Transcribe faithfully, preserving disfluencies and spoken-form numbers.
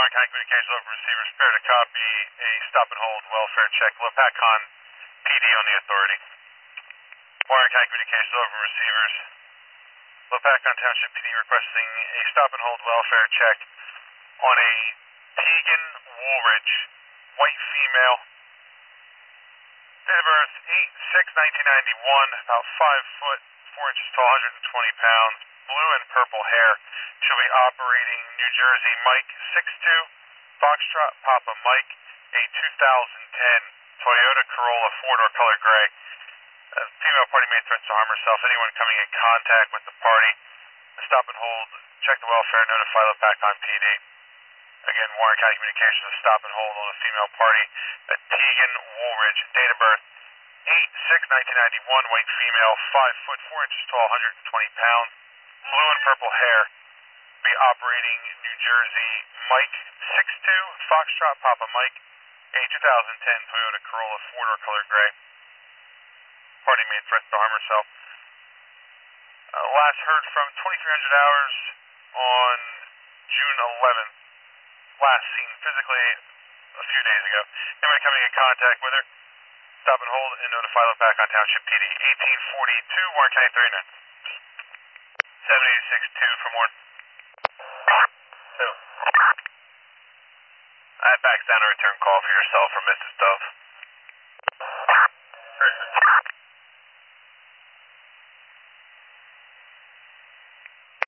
Warren County Communications over receivers. Prepare to copy a stop and hold welfare check. Lopatcon P D on the authority. Warren County Communications over receivers. Lopatcon Township P D requesting a stop and hold welfare check on a Tegan Woolridge, white female. Date of birth eight six nineteen ninety-one, about five foot, four inches tall, one hundred twenty pounds, blue and purple hair. She'll be operating New Jersey Mike six two, Foxtrot Papa Mike, a two thousand ten Toyota Corolla four-door color gray. Uh, female party made threats to harm herself. Anyone coming in contact with the party, stop and hold, check the welfare, notify Lopatcon P D. Again, Warren County Communications, a stop and hold on a female party at Tegan Woolridge. Date of birth eight six nineteen ninety-one, white female, five foot, four inches tall, one hundred twenty pounds, blue and purple hair. Be operating New Jersey Mike six two, Foxtrot Papa Mike, a two thousand ten Toyota Corolla four-door color gray. Party made threats to harm herself. Uh, last heard from twenty-three hundred hours on June eleventh. Last seen physically a few days ago. Anybody coming in contact with her, stop and hold and notify Lopatcon Township P D. eighteen forty-two, Warren County thirty-nine. seven eighty-six two from Warren. two. I faxed down a return call for yourself from Missus Dove.